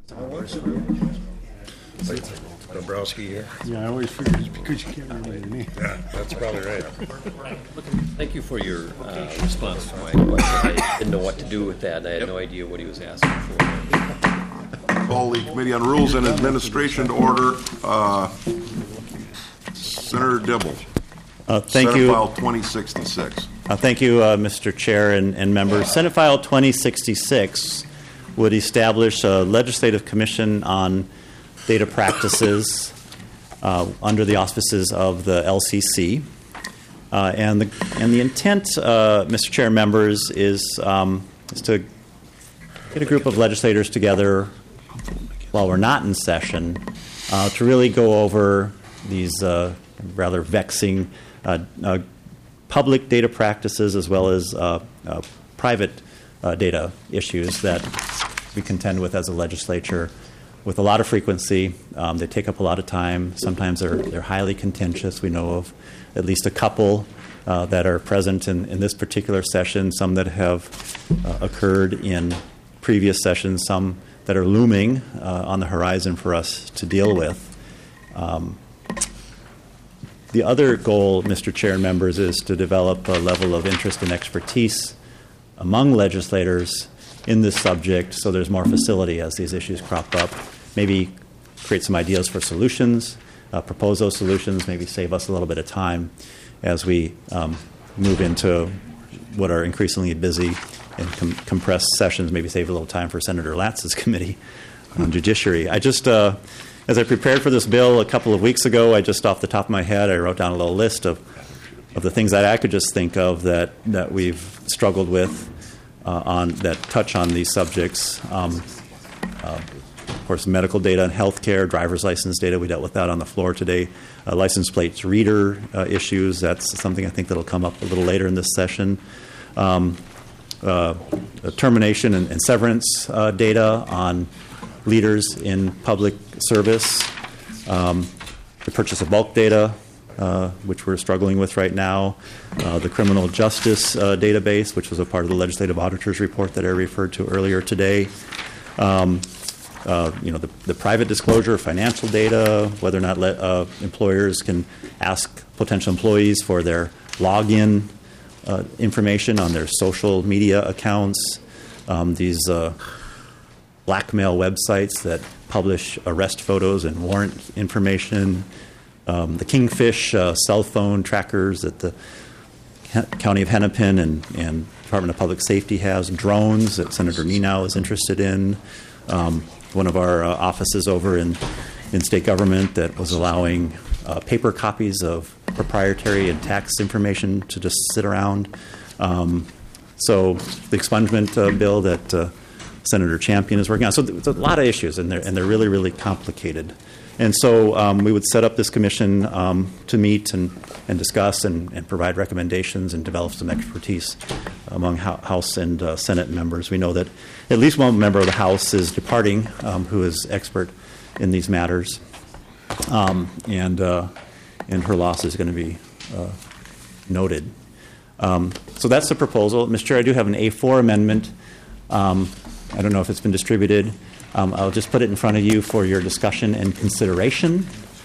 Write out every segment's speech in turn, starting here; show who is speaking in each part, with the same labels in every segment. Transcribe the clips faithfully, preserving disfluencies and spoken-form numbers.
Speaker 1: Dombrowski here.
Speaker 2: Yeah, I always figured it's because you can't remember your name.
Speaker 1: Yeah, that's probably right.
Speaker 3: Thank you for your uh, response to my question. I didn't know what to do with that. I had no idea what he was asking for.
Speaker 4: Call the Committee on Rules and Administration to order. Uh, Senator Dibble.
Speaker 5: Uh, thank
Speaker 4: Senate
Speaker 5: you.
Speaker 4: File twenty sixty-six.
Speaker 5: Uh, thank you, uh, Mister Chair and, and members. Senate File twenty sixty-six would establish a legislative commission on data practices uh, under the auspices of the L C C. Uh, and, the, and the intent, uh, Mister Chair and members, is, um, is to get a group of legislators together while we're not in session uh, to really go over these uh, rather vexing uh, uh, public data practices as well as uh, uh, private uh, data issues that we contend with as a legislature with a lot of frequency. Um, they take up a lot of time. Sometimes they're, they're highly contentious. We know of at least a couple uh, that are present in, in this particular session, some that have uh, occurred in previous sessions, some that are looming uh, on the horizon for us to deal with. Um, the other goal, Mister Chair and members, is to develop a level of interest and expertise among legislators in this subject so there's more facility as these issues crop up. Maybe create some ideas for solutions, uh, propose those solutions, maybe save us a little bit of time as we um, move into what are increasingly busy and com- compressed sessions, maybe save a little time for Senator Latz's committee on judiciary. I just, uh, as I prepared for this bill a couple of weeks ago, I just off the top of my head, I wrote down a little list of, of the things that I could just think of that, that we've struggled with uh, on that touch on these subjects. Um, uh, of course, medical data and healthcare, driver's license data, we dealt with that on the floor today. Uh, license plates reader uh, issues, that's something I think that'll come up a little later in this session. Um, Uh, termination and, and severance uh, data on leaders in public service, um, the purchase of bulk data, uh, which we're struggling with right now, uh, the criminal justice uh, database, which was a part of the legislative auditor's report that I referred to earlier today, um, uh, you know, the, the private disclosure of financial data, whether or not le- uh, employers can ask potential employees for their login Uh, information on their social media accounts, um, these uh, blackmail websites that publish arrest photos and warrant information, um, the Kingfish uh, cell phone trackers that the County of Hennepin and, and Department of Public Safety has, drones that Senator Nenow is interested in, um, one of our uh, offices over in, in state government that was allowing uh, paper copies of proprietary and tax information to just sit around. Um, so the expungement uh, bill that uh, Senator Champion is working on. So there's a lot of issues, and they're, and they're really, really complicated. And so um, we would set up this commission um, to meet and, and discuss and, and provide recommendations and develop some expertise among House and uh, Senate members. We know that at least one member of the House is departing um, who is expert in these matters. Um, and uh, and her loss is going to be uh, noted. Um, so that's the proposal. Mister Chair, I do have an A four amendment. Um, I don't know if it's been distributed. Um, I'll just put it in front of you for your discussion and consideration.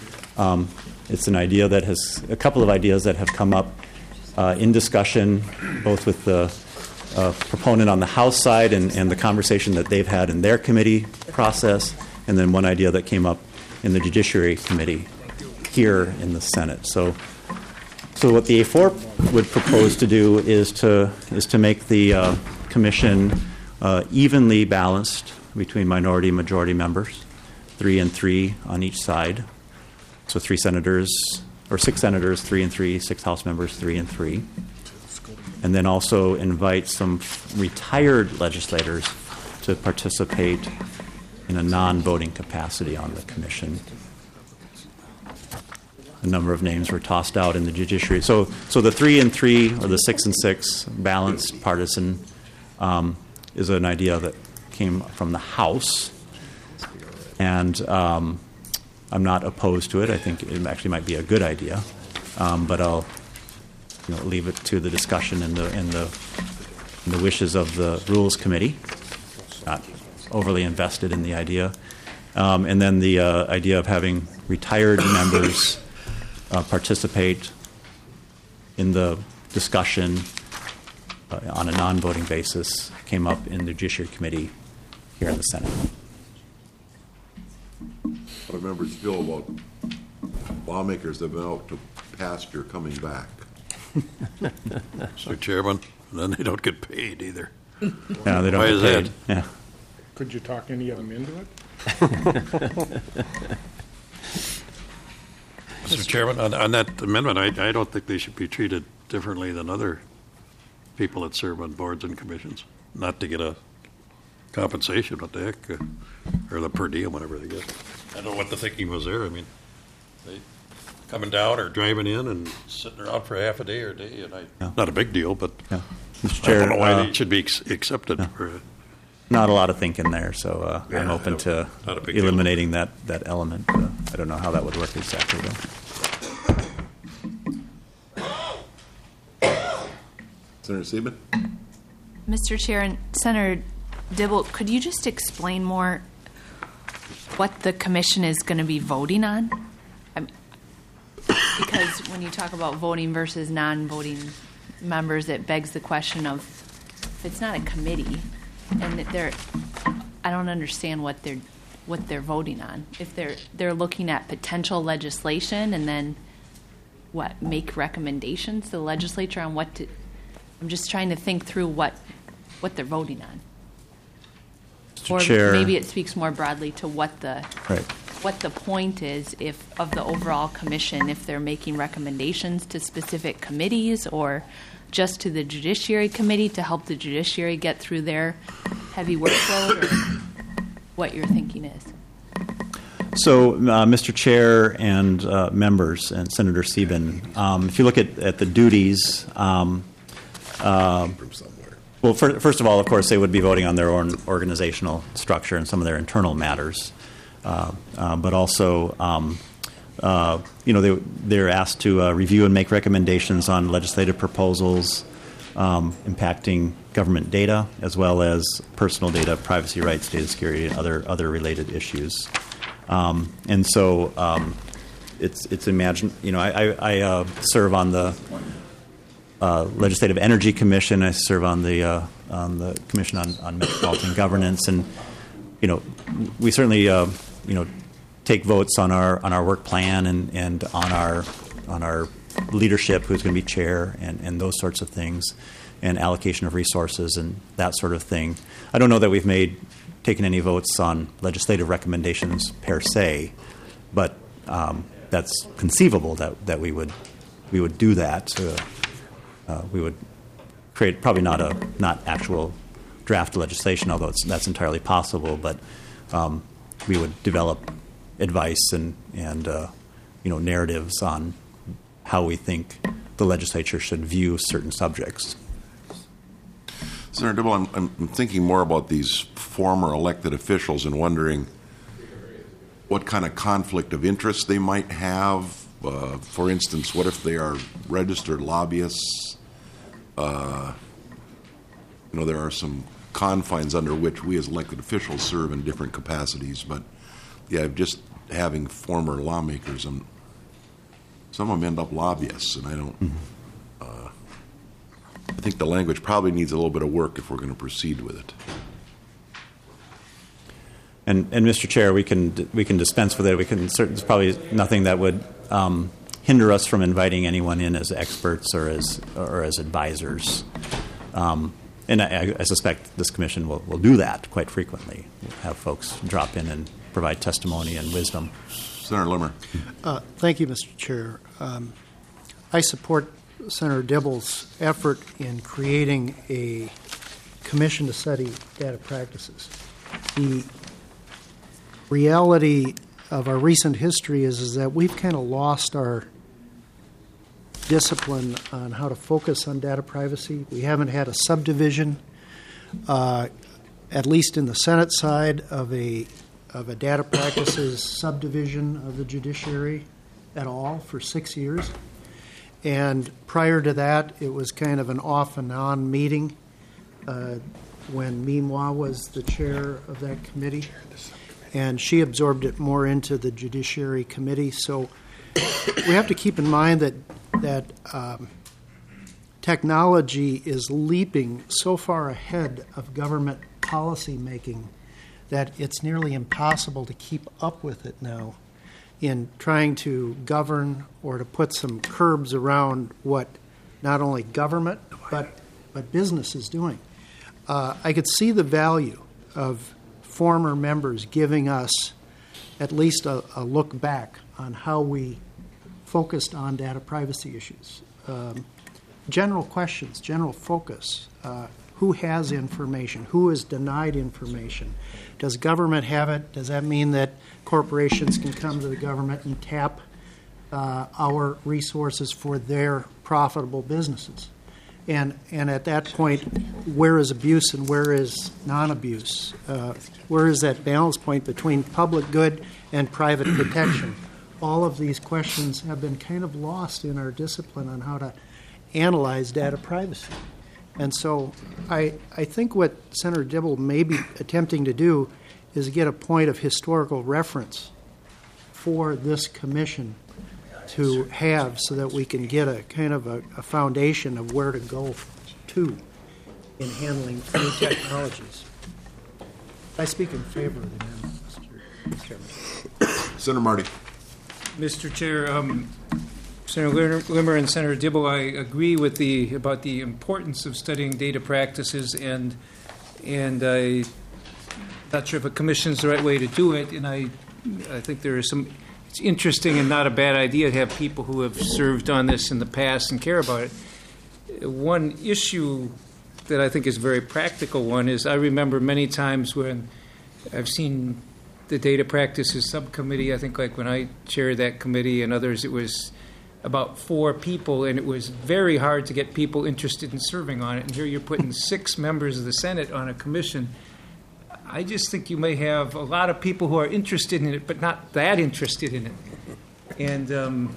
Speaker 5: Um, it's an idea that has, a couple of ideas that have come up uh, in discussion, both with the uh, proponent on the House side and, and the conversation that they've had in their committee process, and then one idea that came up in the Judiciary Committee here in the Senate. So, so what the A four would propose to do is to is to make the uh, commission uh, evenly balanced between minority and majority members, three and three on each side. So three senators, or six senators, three and three, six House members, three and three. And then also invite some retired legislators to participate in a non-voting capacity on the commission. A number of names were tossed out in the judiciary. So, so the three and three, or the six and six, balanced partisan, um, is an idea that came from the House, and um, I'm not opposed to it. I think it actually might be a good idea, um, but I'll you know, leave it to the discussion and the and the, and the wishes of the Rules Committee. Not overly invested in the idea. Um, and then the uh, idea of having retired members uh, participate in the discussion uh, on a non-voting basis came up in the Judiciary Committee here in the Senate.
Speaker 4: How do members feel about lawmakers that have been out to pasture coming back?
Speaker 1: Mister Chairman, then they don't get paid either.
Speaker 5: No, they don't
Speaker 1: Why
Speaker 5: get
Speaker 1: is
Speaker 5: paid.
Speaker 1: that?
Speaker 2: Uh,
Speaker 5: Yeah.
Speaker 2: Could you talk any of them into it?
Speaker 1: Mister Chairman, on, on that amendment, I, I don't think they should be treated differently than other people that serve on boards and commissions. Not to get a compensation, what the heck, uh, or the per diem, whatever they get. I don't know what the thinking was there. I mean, they coming down or driving in and sitting around for half a day or a day, and I,
Speaker 5: Yeah.
Speaker 1: not a big deal, but
Speaker 5: Yeah. Mister
Speaker 1: I
Speaker 5: Chair,
Speaker 1: don't know why
Speaker 5: uh,
Speaker 1: they should be ex- accepted for.
Speaker 5: not a lot of thinking there, so uh, I'm
Speaker 1: Yeah,
Speaker 5: open to
Speaker 1: not a big deal.
Speaker 5: eliminating that, that element. Uh, I don't know how that would work exactly, though.
Speaker 4: Senator Seaman?
Speaker 6: Mister Chair and Senator Dibble, could you just explain more what the commission is going to be voting on? I'm, because when you talk about voting versus non-voting members, it begs the question of if it's not a committee, and that they're, I don't understand what they're what they're voting on. If they're they're looking at potential legislation and then what make recommendations to the legislature on what to. I'm just trying to think through what what they're voting on.
Speaker 5: Mister
Speaker 6: Or
Speaker 5: Chair,
Speaker 6: maybe it speaks more broadly to what the
Speaker 5: right.
Speaker 6: what the point is if of the overall commission, if they're making recommendations to specific committees or just to the Judiciary Committee to help the Judiciary get through their heavy workload, or what your thinking is.
Speaker 5: So, uh, Mister Chair and uh, members, and Senator Sieben, um, if you look at, at the duties, um, uh,
Speaker 4: From somewhere.
Speaker 5: well, for, first of all, of course, they would be voting on their own organizational structure and some of their internal matters, uh, uh, but also, um, uh, you know, they, they're asked to uh, review and make recommendations on legislative proposals um, impacting government data, as well as personal data, privacy rights, data security, and other other related issues. Um, and so um, it's it's imagine you know I, I, I uh, serve on the uh, Legislative Energy Commission. I serve on the uh, on the Commission on, on Metropolitan Governance, and you know we certainly uh, you know take votes on our on our work plan and, and on our on our leadership, who's going to be chair, and, and those sorts of things, and allocation of resources and that sort of thing. I don't know that we've made taken any votes on legislative recommendations per se, but um, that's conceivable that, that we would we would do that. Uh, uh, we would create probably not a not actual draft legislation, although it's, that's entirely possible. But um, we would develop advice and and uh, you know narratives on how we think the legislature should view certain subjects.
Speaker 4: Senator Dibble, I'm, I'm thinking more about these former elected officials and wondering what kind of conflict of interest they might have. Uh, for instance, what if they are registered lobbyists? Uh, you know, there are some confines under which we as elected officials serve in different capacities, but yeah, just having former lawmakers, and some of them end up lobbyists, and I don't. Mm-hmm. uh, I think the language probably needs a little bit of work if we're going to proceed with it.
Speaker 5: And, and Mister Chair, we can we can dispense with it. We can. There's probably nothing that would um, hinder us from inviting anyone in as experts or as or as advisors. Um, and I, I suspect this commission will, will do that quite frequently. We'll have folks drop in and provide testimony and wisdom.
Speaker 4: Senator Limmer.
Speaker 7: Uh, thank you, Mister Chair. Um, I support Senator Dibble's effort in creating a commission to study data practices. The reality of our recent history is, is that we've kind of lost our discipline on how to focus on data privacy. We haven't had a subdivision, uh, at least in the Senate side, of a of a data practices subdivision of the judiciary at all for six years. And prior to that, it was kind of an off and on meeting. Uh, when Meanwhile was the chair of that committee, and she absorbed it more into the Judiciary Committee. So we have to keep in mind that that um, technology is leaping so far ahead of government policy making that it's nearly impossible to keep up with it now in trying to govern or to put some curbs around what not only government but but business is doing. Uh, I could see the value of former members giving us at least a, a look back on how we focused on data privacy issues. Um, general questions, general focus. Uh, who has information? Who is denied information? Does government have it? Does that mean that corporations can come to the government and tap uh, our resources for their profitable businesses? And and at that point, where is abuse and where is non-abuse? Uh, where is that balance point between public good and private protection? All of these questions have been kind of lost in our discipline on how to analyze data privacy. And so I I think what Senator Dibble may be attempting to do is get a point of historical reference for this commission to have so that we can get a kind of a, a foundation of where to go to in handling new technologies. I speak in favor of the amendment, Mister Chairman.
Speaker 4: Senator Marty.
Speaker 8: Mister Chair, um, Senator Limmer and Senator Dibble, I agree with the about the importance of studying data practices, and and I'm not sure if a commission is the right way to do it. And I I think there is some. It's interesting and not a bad idea to have people who have served on this in the past and care about it. One issue that I think is a very practical one is I remember many times when I've seen the data practices subcommittee, I think like when I chaired that committee and others, it was about four people, and it was very hard to get people interested in serving on it. And here you're putting six members of the Senate on a commission. I just think you may have a lot of people who are interested in it, but not that interested in it. And um,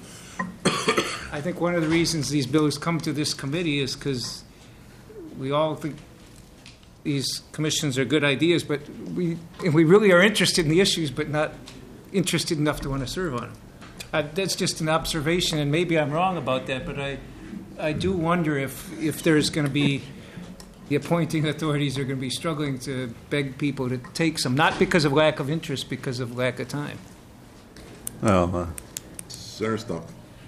Speaker 8: I think one of the reasons these bills come to this committee is because we all think these commissions are good ideas, but we and we really are interested in the issues, but not interested enough to want to serve on them. Uh, that's just an observation, and maybe I'm wrong about that, but I, I do wonder if, if there's going to be the appointing authorities are going to be struggling to beg people to take some, not because of lack of interest, because of lack of time.
Speaker 5: Well, uh,
Speaker 4: Senator Stump.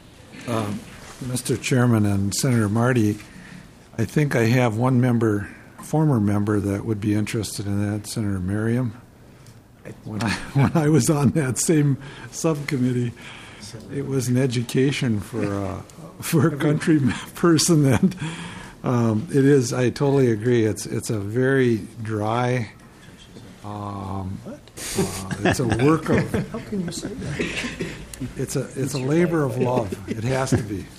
Speaker 9: Mister Chairman and Senator Marty, I think I have one member, former member, that would be interested in that, Senator Merriam. When I when I was on that same subcommittee, it was an education for uh, for a country person. That um, it is. I totally agree. It's it's a very dry. Um, uh, it's a work of.
Speaker 7: How can you say that?
Speaker 9: It's a it's a labor of love. It has to be.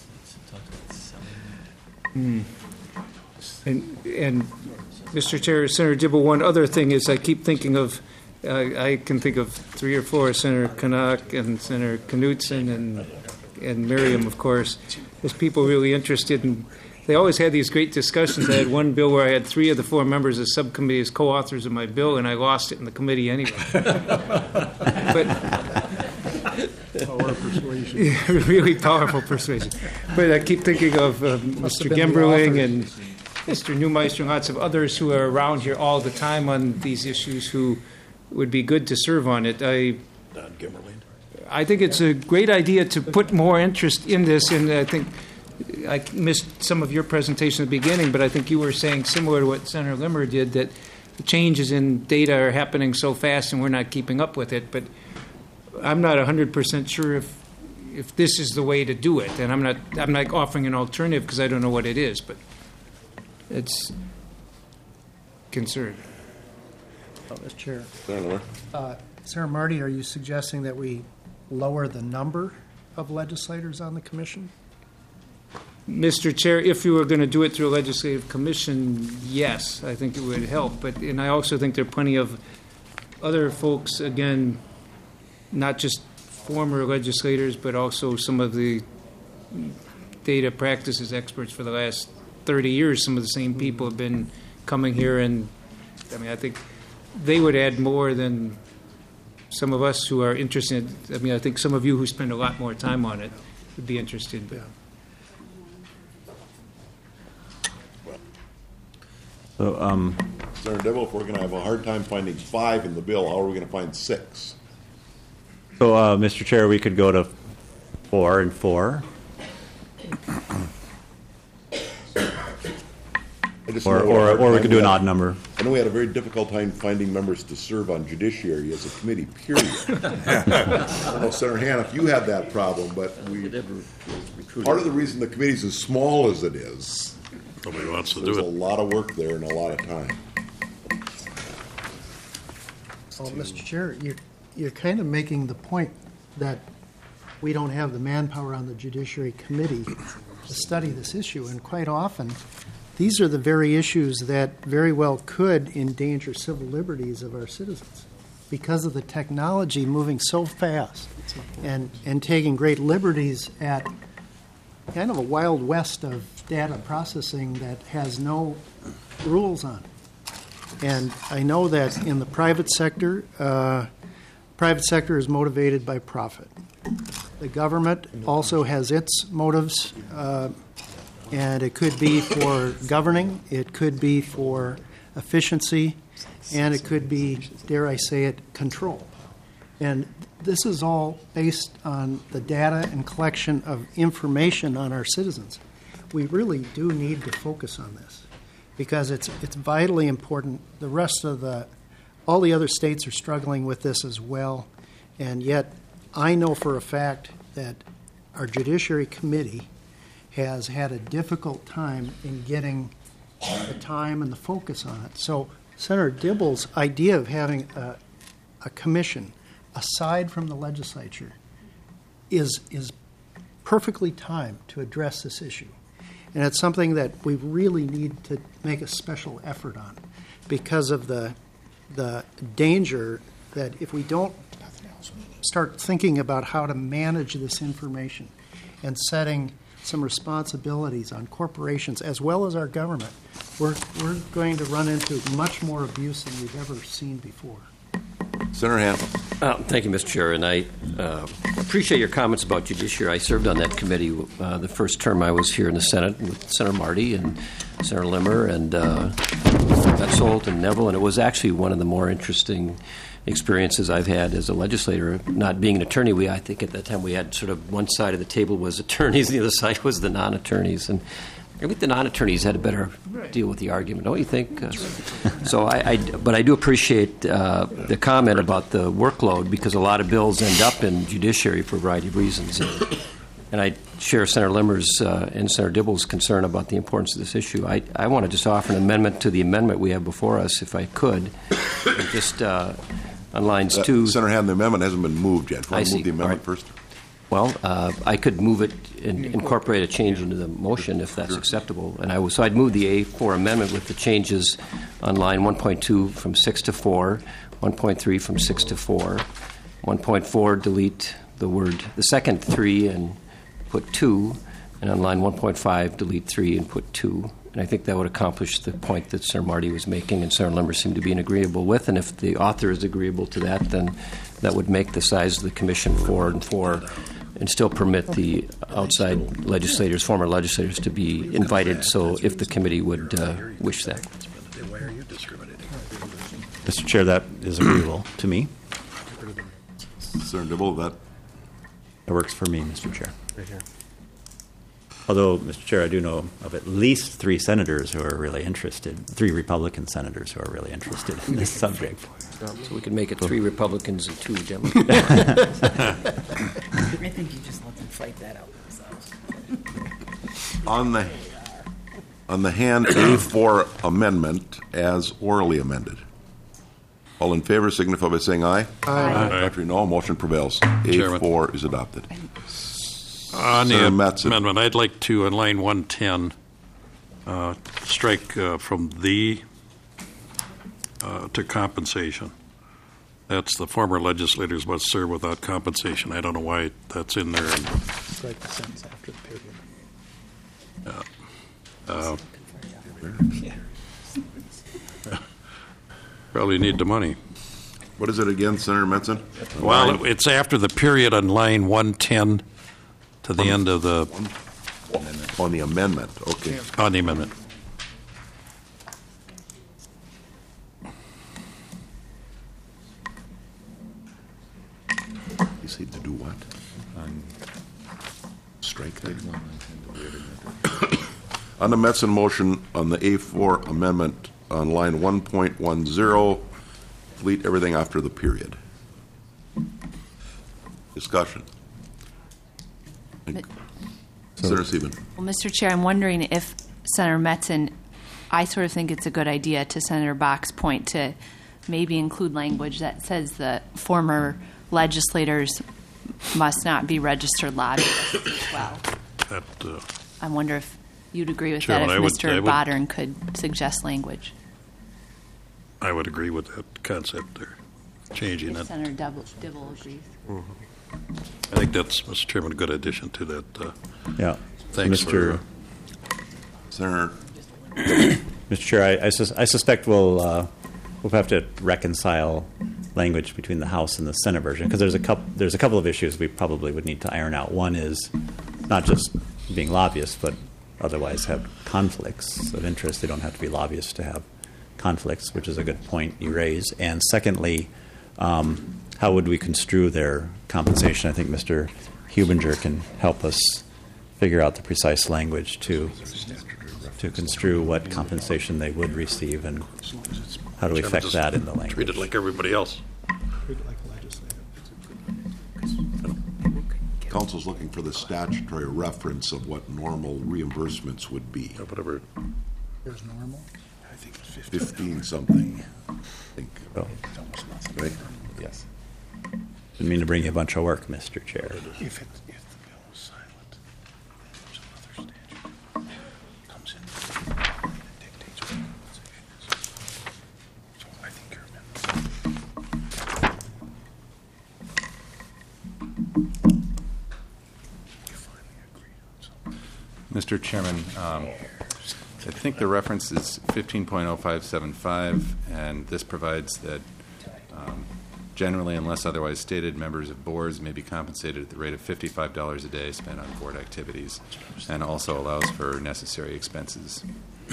Speaker 8: Mm. And, and Mister Chair, Senator Dibble, one other thing is I keep thinking of, uh, I can think of three or four, Senator Canuck and Senator Knudsen and and Miriam, of course, as people really interested in. They always had these great discussions. I had one bill where I had three of the four members of the subcommittee as co-authors of my bill, and I lost it in the committee anyway. But
Speaker 2: Power of persuasion.
Speaker 8: yeah, really powerful persuasion. But I keep thinking of uh, Mister Gemberling and Mister Neumeister and lots of others who are around here all the time on these issues who would be good to serve on it. I, I think it's a great idea to put more interest in this, and I think I missed some of your presentation at the beginning, but I think you were saying similar to what Senator Limmer did, that the changes in data are happening so fast and we're not keeping up with it. But I'm not one hundred percent sure if if this is the way to do it, and I'm not I'm not offering an alternative because I don't know what it is, but it's concern.
Speaker 7: Oh, Mister Chair.
Speaker 4: Senator.
Speaker 7: Uh, Senator Marty, are you suggesting that we lower the number of legislators on the commission?
Speaker 8: Mister Chair, if you were going to do it through a legislative commission, yes, I think it would help. But and I also think there are plenty of other folks, again, not just former legislators, but also some of the data practices experts for the last thirty years. Some of the same people have been coming here and, I mean, I think they would add more than some of us who are interested. I mean, I think some of you who spend a lot more time on it would be interested. But
Speaker 5: So, um,
Speaker 4: Senator Dibble, if we're going to have a hard time finding five in the bill, how are we going to find six?
Speaker 5: so uh, Mister Chair, we could go to four and four,
Speaker 4: I just
Speaker 5: or
Speaker 4: know we had a
Speaker 5: or,
Speaker 4: hard
Speaker 5: or we
Speaker 4: time
Speaker 5: could do an
Speaker 4: with
Speaker 5: odd
Speaker 4: that.
Speaker 5: number.
Speaker 4: I know we had a very difficult time finding members to serve on judiciary as a committee, period. I don't know, Senator Haniff, you had that problem, but we, part of the reason the committee's as small as it is,
Speaker 1: Nobody wants to
Speaker 4: there's
Speaker 1: do
Speaker 4: a
Speaker 1: it.
Speaker 4: lot of work there and a lot of time.
Speaker 7: Well, Mister Chair, you're, you're kind of making the point that we don't have the manpower on the Judiciary Committee to study this issue, and quite often, these are the very issues that very well could endanger civil liberties of our citizens because of the technology moving so fast and, and taking great liberties at kind of a wild west of data processing that has no rules on it. And I know that in the private sector, uh, private sector is motivated by profit. The government also has its motives, uh, and it could be for governing, it could be for efficiency, and it could be, dare I say it, control. And this is all based on the data and collection of information on our citizens. We really do need to focus on this because it's it's vitally important. The rest of the, all the other states are struggling with this as well, and yet I know for a fact that our Judiciary Committee has had a difficult time in getting the time and the focus on it. So Senator Dibble's idea of having a, a commission aside from the legislature is is perfectly timed to address this issue. And it's something that we really need to make a special effort on because of the the danger that if we don't start thinking about how to manage this information and setting some responsibilities on corporations as well as our government, we're we're going to run into much more abuse than we've ever seen before.
Speaker 4: Senator Haniff.
Speaker 3: Uh, Thank you, Mister Chair, and I uh, appreciate your comments about judiciary. I served on that committee uh, the first term I was here in the Senate with Senator Marty and Senator Limmer and uh, Betzold and Neville, and it was actually one of the more interesting experiences I've had as a legislator. Not being an attorney, we I think at that time we had sort of one side of the table was attorneys, the other side was the non-attorneys, and I think the non-attorneys had a better deal with the argument, don't you think? Uh, so, I, I, but I do appreciate uh, the comment about the workload because a lot of bills end up in judiciary for a variety of reasons. And, and I share Senator Limmer's uh, and Senator Dibble's concern about the importance of this issue. I, I want to just offer an amendment to the amendment we have before us, if I could. Just uh, on lines
Speaker 4: Uh,
Speaker 3: two.
Speaker 4: Senator Haniff, the amendment hasn't been moved yet. Want
Speaker 3: I
Speaker 4: to
Speaker 3: see.
Speaker 4: move the amendment
Speaker 3: All right.
Speaker 4: first?
Speaker 3: Well, uh, I could move it and incorporate a change into the motion if that's acceptable. And I was, so I'd move the A four amendment with the changes on line one point two from six to four, one point three from six to four, one point four delete the word, the second three and put two, and on line one point five delete three and put two. And I think that would accomplish the point that Senator Marty was making and Senator Limmer seemed to be agreeable with. And if the author is agreeable to that, then that would make the size of the commission four and four and still permit the outside legislators, former legislators, to be invited, so if the committee would uh, wish that.
Speaker 1: Why are you discriminating?
Speaker 5: Mister Chair, that is agreeable to me.
Speaker 4: Senator Dibble, that
Speaker 5: That works for me, Mister Chair. Although, Mister Chair, I do know of at least three senators who are really interested, three Republican senators who are really interested in this subject.
Speaker 3: So we could make it three Republicans and two Democrats.
Speaker 10: I think you just let them fight that out themselves.
Speaker 4: on the on the hand A four amendment as orally amended. All in favor signify by saying aye.
Speaker 1: Aye.
Speaker 4: Contrary, no. Motion prevails. A
Speaker 1: Chairman.
Speaker 4: four is adopted.
Speaker 1: On the
Speaker 4: Senator Mattson.
Speaker 1: amendment, I'd like to, on line one ten, uh, strike uh, from the uh, to compensation. That's the former legislators must serve without compensation. I don't know why that's in there. And,
Speaker 7: Strike the sentence after the period.
Speaker 1: uh, Probably need the money.
Speaker 4: What is it again, Senator Metzen?
Speaker 1: Well, it's after the period on line one ten to the end of the,
Speaker 4: On the amendment, okay.
Speaker 1: on the amendment.
Speaker 4: You say to do what? Strike that. On the Metzen motion on the A four amendment on line one point one zero, delete everything after the period. Discussion.
Speaker 6: But-
Speaker 4: Senator Sieben.
Speaker 6: Well, Mister Chair, I'm wondering if Senator Metzen, I sort of think it's a good idea, to Senator Bach's point, to maybe include language that says that former legislators must not be registered lobbyists as well.
Speaker 1: That, uh,
Speaker 6: I wonder if you'd agree with
Speaker 1: Chairman,
Speaker 6: that,
Speaker 1: I
Speaker 6: if
Speaker 1: would-
Speaker 6: Mister
Speaker 1: I would-
Speaker 6: Bodern could suggest language.
Speaker 1: I would agree with that concept there, changing
Speaker 6: If
Speaker 1: it.
Speaker 6: Senator Dibble, Dibble agrees.
Speaker 1: I think that's, Mister Chairman, a good addition to that. uh,
Speaker 5: Yeah.
Speaker 1: Thanks
Speaker 5: Mister
Speaker 1: for,
Speaker 4: Senator,
Speaker 5: Mister Chair, I, I, sus- I suspect we'll uh, we'll have to reconcile language between the House and the Senate version, because there's a couple there's a couple of issues we probably would need to iron out. One is not just being lobbyists, but otherwise have conflicts of interest. They don't have to be lobbyists to have conflicts, which is a good point you raise. And secondly, um, how would we construe their compensation? I think Mister Hubinger can help us figure out the precise language to to construe what compensation they would receive, and how do we
Speaker 1: Chairman,
Speaker 5: affect
Speaker 1: just
Speaker 5: that in the language.
Speaker 1: treat it like everybody else.
Speaker 4: Council's looking for the statutory reference of what normal reimbursements would be.
Speaker 1: Whatever.
Speaker 2: Here's normal.
Speaker 4: Fifteen something, I think.
Speaker 5: So,
Speaker 4: Right?
Speaker 5: yes. Didn't mean to bring you a bunch of work, Mister Chair.
Speaker 2: If it, if the bill is silent, then there's another statute comes in that dictates what compensation is. So I think your amendment. We finally agreed on something.
Speaker 11: Mister Chairman, um, I think the reference is fifteen point oh five seven five, and this provides that um, generally, unless otherwise stated, members of boards may be compensated at the rate of fifty-five dollars a day spent on board activities, and also allows for necessary expenses.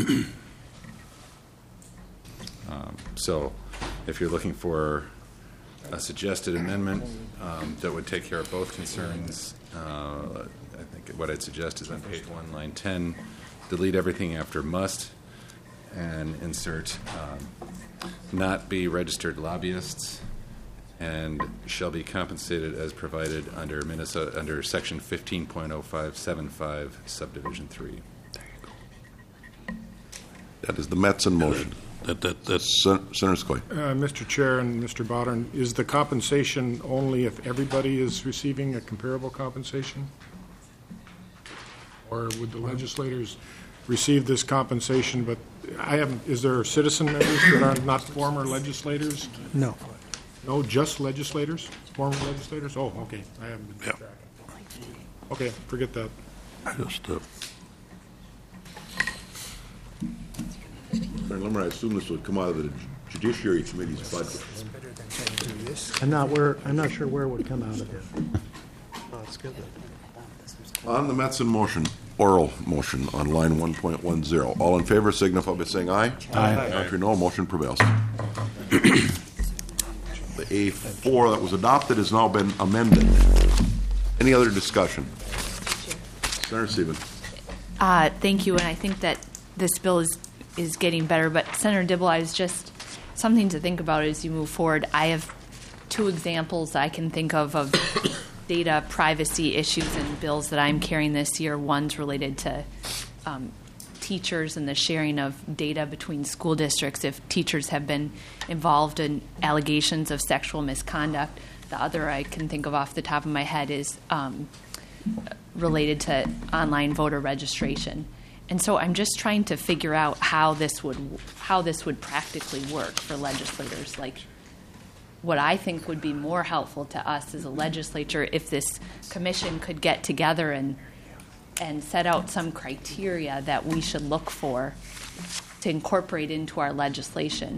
Speaker 11: Um, So if you're looking for a suggested amendment um, that would take care of both concerns, uh, I think what I'd suggest is on page one, line ten, delete everything after must and insert um, not be registered lobbyists and shall be compensated as provided under Minnesota, under section fifteen point oh five seven five, subdivision three.
Speaker 4: That is the Metzen motion.
Speaker 1: That, that, that's,
Speaker 4: Sen- Senator Skoye.
Speaker 2: Uh, Mister Chair and Mister Bodern, is the compensation only if everybody is receiving a comparable compensation? Or would the legislators receive this compensation, but I haven't, is there citizen members that are not former legislators?
Speaker 7: No.
Speaker 2: No, just legislators, former legislators? Oh, okay, I haven't been
Speaker 1: Yeah.
Speaker 2: tracking. Okay, forget that.
Speaker 1: just, uh,
Speaker 4: Senator Limmer, I assume this would come out of the Judiciary Committee's budget.
Speaker 7: I'm not where, I'm not sure where it would come out of it.
Speaker 4: On the Metzen motion, oral motion on line one point one zero. All in favor signify by saying aye. Aye. Contrary, no. Motion prevails. The A four that was adopted has now been amended. Any other discussion? Senator Sieben.
Speaker 6: Uh, thank you, and I think that this bill is, is getting better, but Senator Dibble, I was just, something to think about as you move forward. I have two examples I can think of of data privacy issues and bills that I'm carrying this year. One's related to um, teachers and the sharing of data between school districts if teachers have been involved in allegations of sexual misconduct. The other I can think of off the top of my head is um, related to online voter registration. And so I'm just trying to figure out how this would how this would practically work for legislators. Like, what I think would be more helpful to us as a legislature if this commission could get together and and set out some criteria that we should look for to incorporate into our legislation.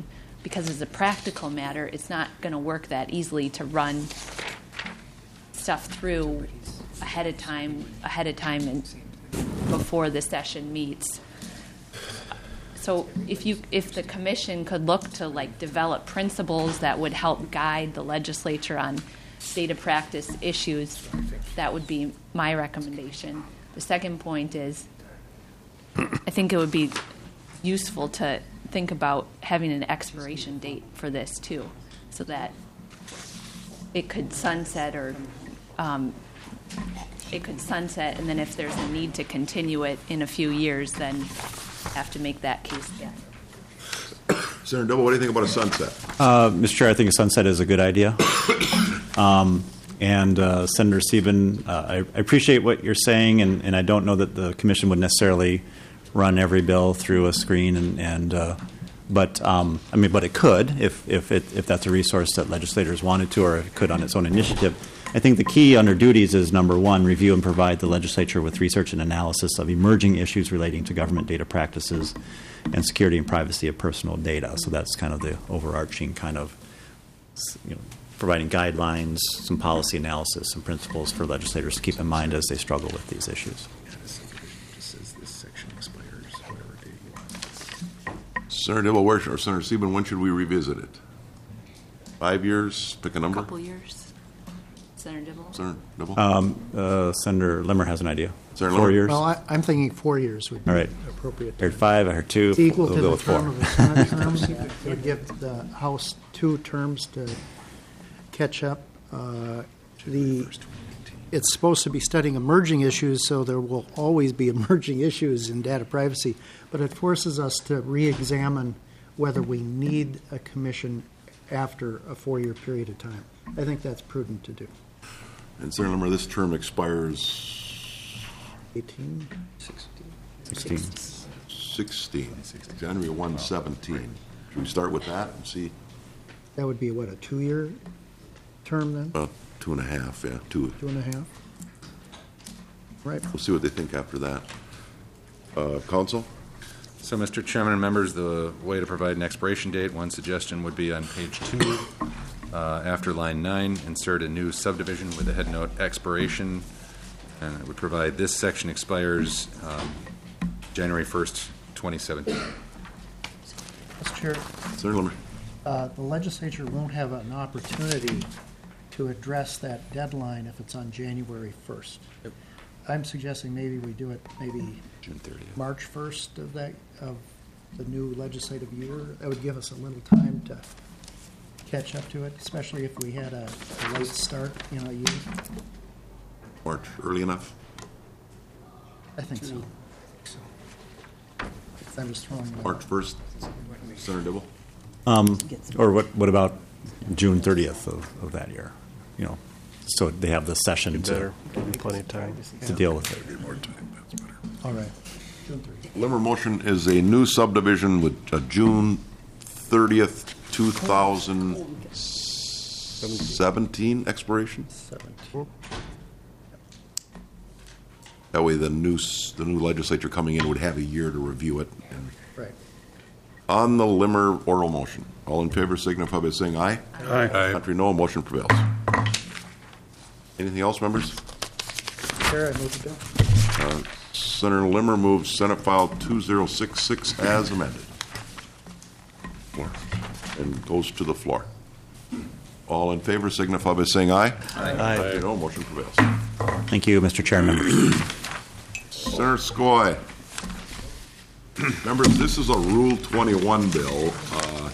Speaker 6: because as a practical matter, it's not going to work that easily to run stuff through ahead of time, ahead of time, and before the session meets. So if you, if the commission could look to like develop principles that would help guide the legislature on data practice issues, that would be my recommendation. The second point is, I think it would be useful to think about having an expiration date for this too, so that it could sunset or um, it could sunset, and then if there's a need to continue it in a few years, then have to make that case again.
Speaker 4: Senator Dibble, what do you think about a sunset?
Speaker 5: Uh, Mister Chair, I think a sunset is a good idea. Um, and uh, Senator Sieben, uh, I, I appreciate what you're saying, and, and I don't know that the commission would necessarily run every bill through a screen, and, and uh, but um, I mean, but it could if if it, if that's a resource that legislators wanted to, or it could on its own initiative. I think the key under duties is, number one, review and provide the legislature with research and analysis of emerging issues relating to government data practices and security and privacy of personal data. So that's kind of the overarching kind of, you know, providing guidelines, some policy analysis, some principles for legislators to keep in mind as they struggle with these issues.
Speaker 4: Senator Dibble, where, or Senator Sieben, when should we revisit it? Five years? Pick a
Speaker 6: A
Speaker 4: number.
Speaker 6: couple years. Senator Dibble?
Speaker 4: Senator Dibble?
Speaker 5: Um, uh, Senator Limmer has an idea.
Speaker 4: Senator
Speaker 5: Four
Speaker 4: Limmer?
Speaker 5: years.
Speaker 7: Well, I, I'm thinking four years would be
Speaker 5: All right.
Speaker 7: appropriate.
Speaker 5: I heard five. I heard two.
Speaker 7: It's equal
Speaker 5: we'll
Speaker 7: to
Speaker 5: go
Speaker 7: the
Speaker 5: with four.
Speaker 7: term of the Senate terms. It would give the House two terms to catch up. Uh, the it's supposed to be studying emerging issues, so there will always be emerging issues in data privacy, but it forces us to re-examine whether we need a commission after a four-year period of time. I think that's prudent to do.
Speaker 4: And Senator Limmer, this term expires
Speaker 7: eighteen?
Speaker 5: sixteen.
Speaker 4: sixteen, January first, seventeen. Should we start with that and see?
Speaker 7: That would be, what, a two-year term then?
Speaker 4: Uh, two and a half, yeah, two.
Speaker 7: Two and a half? Right.
Speaker 4: We'll see what they think after that. Uh, Counsel?
Speaker 11: So, Mister Chairman and members, the way to provide an expiration date, one suggestion would be on page two, uh, after line nine, insert a new subdivision with the head note expiration, and it would provide this section expires um, January first, twenty seventeen.
Speaker 7: Mister Chair,
Speaker 4: Senator Limmer?
Speaker 7: uh, the legislature won't have an opportunity to address that deadline if it's on January first. I'm suggesting maybe we do it maybe
Speaker 4: June thirtieth.
Speaker 7: March first of that, of the new legislative year. That would give us a little time to catch up to it, especially if we had a a late start in a year.
Speaker 4: March, early enough?
Speaker 7: I think so. I'm just throwing it out.
Speaker 4: March first? Senator Dibble?
Speaker 5: Um, or what? What about June thirtieth of, of that year? You know, so they have the session to,
Speaker 12: Plenty of time.
Speaker 5: to deal with it.
Speaker 7: All right. June thirtieth.
Speaker 4: Limmer motion is a new subdivision with a June thirtieth, two thousand seventeen expiration? That way the new, s- the new legislature coming in would have a year to review it. And
Speaker 7: Right.
Speaker 4: on the Limmer oral motion, all in favor signify by saying aye.
Speaker 1: Aye.
Speaker 4: Contrary, no. Motion prevails. Anything else, members?
Speaker 7: Chair, I move the bill.
Speaker 4: Senator Limmer moves Senate File two zero six six as amended. And goes to the floor. All in favor signify by saying aye.
Speaker 12: Aye.
Speaker 4: Contrary, no. Motion prevails.
Speaker 5: Thank you, Mister Chair and members.
Speaker 4: Senator Skoye. Members, this is a Rule twenty-one bill. Uh,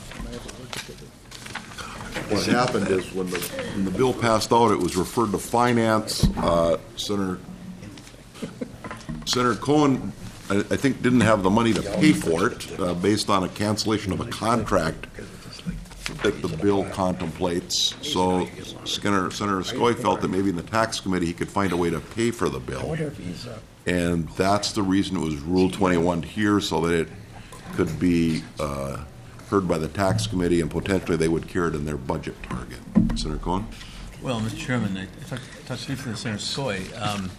Speaker 4: What happened is when the, when the bill passed out, it was referred to Finance. Uh, Senator, Senator Cohen, I, I think, didn't have the money to pay for it uh, based on a cancellation of a contract that the bill contemplates. So Senator, Senator Skoye felt that maybe in the tax committee he could find a way to pay for the bill. And that's the reason it was Rule twenty-one here, so that it could be uh, heard by the tax committee, and potentially they would carry it in their budget target. Senator Cohen?
Speaker 13: Well, Mister Chairman, I touch, touch briefly with Senator Skoye. Um,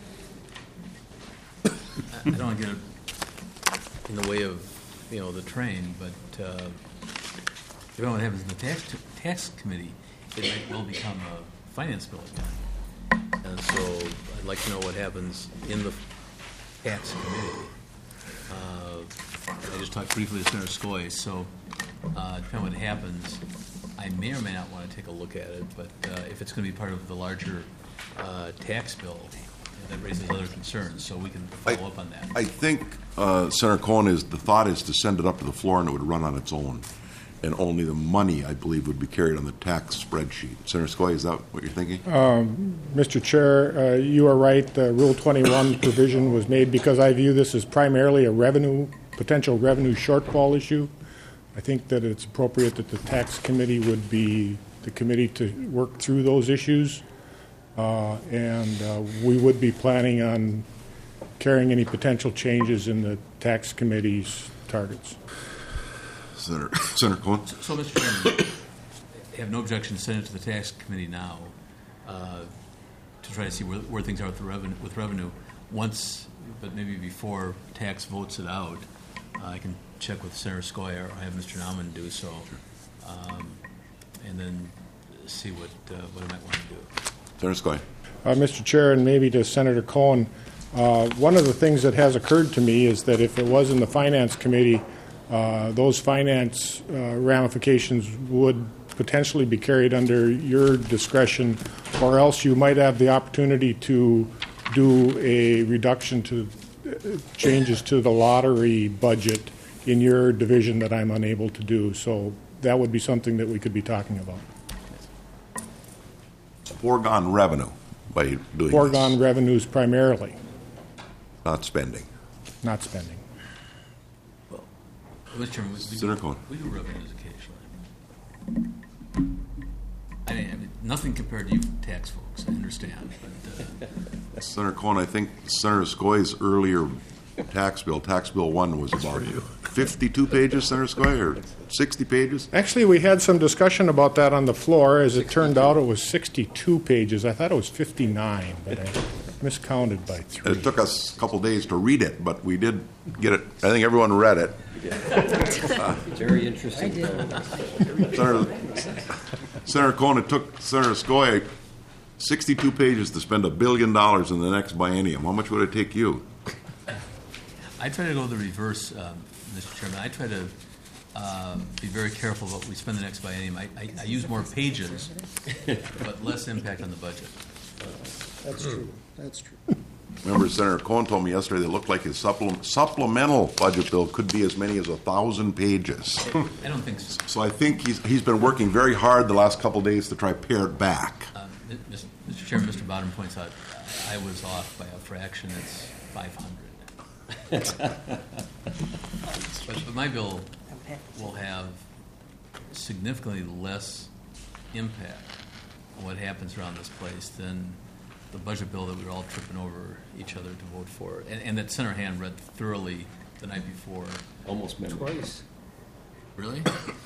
Speaker 13: I don't want to get in the way of, you know, the train, but uh, depending on what happens in the tax, tax committee, it might well become a finance bill again. And so I'd like to know what happens in the tax committee. Uh, I just talked briefly to Senator Skoye, so uh, depending on what happens, I may or may not want to take a look at it, but uh, if it's going to be part of the larger uh, tax bill, that raises other concerns, so we can follow
Speaker 4: I,
Speaker 13: up on that.
Speaker 4: I think, uh, Senator Cohen, is the thought is to send it up to the floor and it would run on its own. And only the money, I believe, would be carried on the tax spreadsheet. Senator Skoye, is that what you're thinking?
Speaker 12: Um, Mister Chair, uh, you are right. The Rule twenty-one provision was made because I view this as primarily a revenue, potential revenue shortfall issue. I think that it's appropriate that the tax committee would be the committee to work through those issues. Uh, and uh, we would be planning on carrying any potential changes in the tax committee's targets.
Speaker 4: Senator, Senator Cohen?
Speaker 13: So, so, Mister Chairman, I have no objection to send it to the tax committee now uh, to try to see where, where things are with, the revenue, with revenue. Once, but maybe before tax votes it out, uh, I can check with Senator Skoye or I have Mister Nauman do so, um, and then see what uh, what I might want to do.
Speaker 4: Senator Skoye.
Speaker 12: Uh, Mister Chair, and maybe to Senator Cohen, uh, one of the things that has occurred to me is that if it was in the Finance Committee, uh, those finance uh, ramifications would potentially be carried under your discretion, or else you might have the opportunity to do a reduction to uh, changes to the lottery budget in your division that I'm unable to do. So that would be something that we could be talking about.
Speaker 4: Foregone revenue by doing
Speaker 12: Foregone
Speaker 4: this.
Speaker 12: revenues primarily,
Speaker 4: Not spending.
Speaker 12: not spending.
Speaker 13: Well, Mister Chairman, we, we,
Speaker 4: Senator
Speaker 13: do,
Speaker 4: Cohen.
Speaker 13: we do revenues occasionally. I mean, I mean, nothing compared to you tax folks, I understand. But, uh,
Speaker 4: Senator Cohen, I think Senator Skoye's earlier tax bill, tax bill one, was about fifty-two pages, Senator Skoye, or sixty pages?
Speaker 12: Actually, we had some discussion about that on the floor. As it turned out, it was sixty-two pages. I thought it was fifty-nine, but I miscounted by three.
Speaker 4: It took us a couple days to read it, but we did get it. I think everyone read it.
Speaker 3: Very interesting.
Speaker 4: Senator, Senator Cohen, it took Senator Skoye sixty-two pages to spend a billion dollars in the next biennium. How much would it take you?
Speaker 13: I try to go the reverse, um, Mister Chairman. I try to uh, be very careful about what we spend the next biennium. I, I, I use more pages, but less impact on the budget.
Speaker 7: That's true. That's true.
Speaker 4: Remember, Senator Cohen told me yesterday that it looked like his supple- supplemental budget bill could be as many as a thousand pages.
Speaker 13: I don't think so.
Speaker 4: So I think he's he's been working very hard the last couple of days to try to pare it back.
Speaker 13: Um, Mister Chairman, Mister Bottom points out I was off by a fraction. It's five hundred. but, but my bill will have significantly less impact on what happens around this place than the budget bill that we were all tripping over each other to vote for, and, and that Senator Hand read thoroughly the night before.
Speaker 3: Almost memory.
Speaker 13: Twice. Really?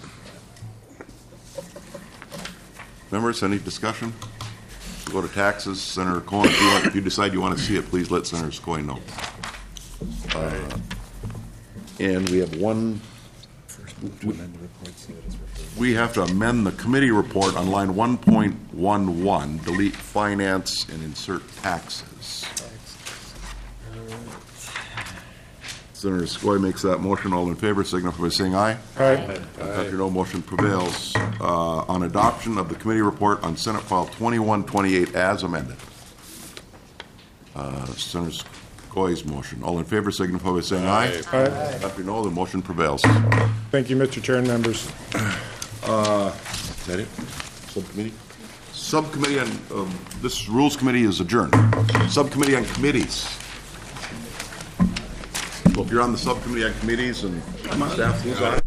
Speaker 4: Members, any discussion? We'll go to taxes. Senator Cohen, if you, want, if you decide you want to see it, please let Senator Skoye know. Uh, and we have one. We have to amend the committee report on line one point one one, delete finance and insert taxes. Senator Skoye makes that motion. All in favor signify by saying aye.
Speaker 12: Aye.
Speaker 4: After no motion prevails. Uh, on adoption of the committee report on Senate File twenty-one twenty-eight as amended. Uh, Senator Skoye's motion. All in favor signify by saying aye.
Speaker 12: Aye.
Speaker 4: After no, the motion prevails.
Speaker 12: Thank you, Mister Chair and members.
Speaker 4: Uh, is that it? Subcommittee? Subcommittee on, um, this Rules Committee is adjourned. Subcommittee on committees. So if you're on the subcommittee on committees and staff, who's on it?